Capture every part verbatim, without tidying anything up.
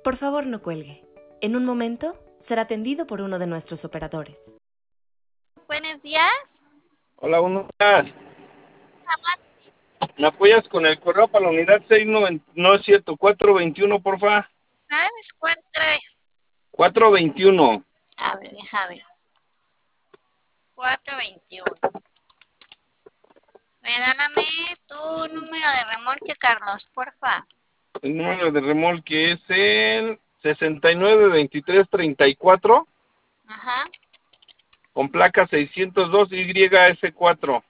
Por favor, no cuelgue. En un momento será atendido por uno de nuestros operadores. Buenos días. Hola, buenos días. Jamás. ¿Me apoyas con el correo para la unidad seis noventa? No es cierto, cuatro veintiuno, porfa. ¿Sabes cuánto es? cuatro veintiuno. A ver, deja ver. cuatro veintiuno. Regálame tu número de remolque, Carlos, porfa. El número de remolque es el sesenta y nueve veintitrés treinta y cuatro Ajá. con placa seiscientos dos Y S cuatro.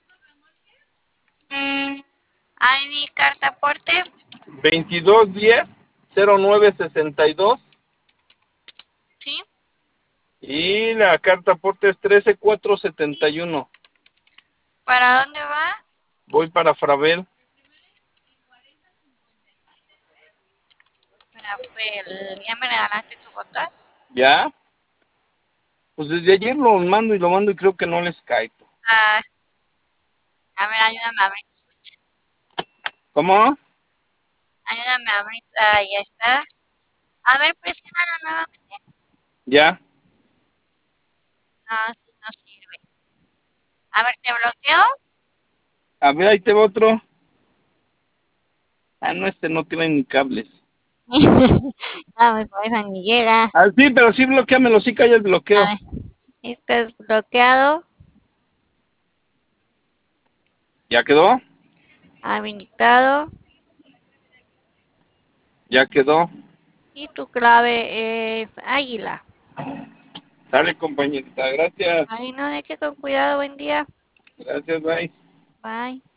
I D, carta aporte. veintidós diez cero nueve sesenta y dos. Sí. Y la carta aporte es trece cuatro setenta y uno. ¿Para dónde va? Voy para Fravel. Para el... ¿Ya me regalaste tu botón? ¿Ya? Pues desde ayer lo mando y lo mando y creo que no les cae. Ah, a ver, ayúdame a abrir. ¿Cómo? Ayúdame a abrir. Ah, ya está. A ver, presiónalo nuevamente. ¿Ya? No, sí, no sirve. A ver, ¿te bloqueo? A ver, ahí te va otro. Ah, no, este no tiene ni cables. No, me pones amiguera. Ah, sí, pero sí bloqueamelo, sí calla el A bloqueo. ver, esto es bloqueado, ¿Ya quedó? habilitado Ya quedó. y tu clave es águila. Dale, compañerita, gracias. Ay, no, de que con cuidado, buen día. Gracias, bye. Bye.